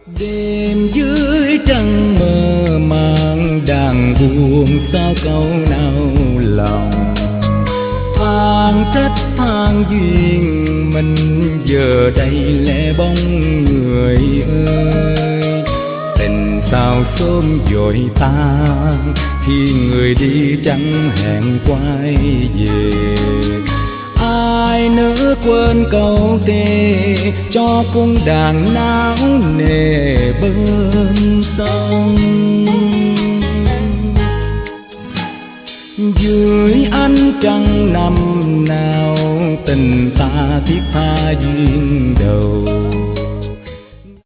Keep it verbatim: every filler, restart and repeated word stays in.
Đêm dưới trăng mơ màng đàn buồn sao câu nao lòng, than trách than duyên mình giờ đây lẻ bóng người ơi. Tình sao sớm vội tan khi người đi chẳng hẹn quay về. Ai nỡ quên câu thề cho cung đàn náo nề bên sông. Dưới ánh trăng năm nào tình ta thiết tha duyên đầu,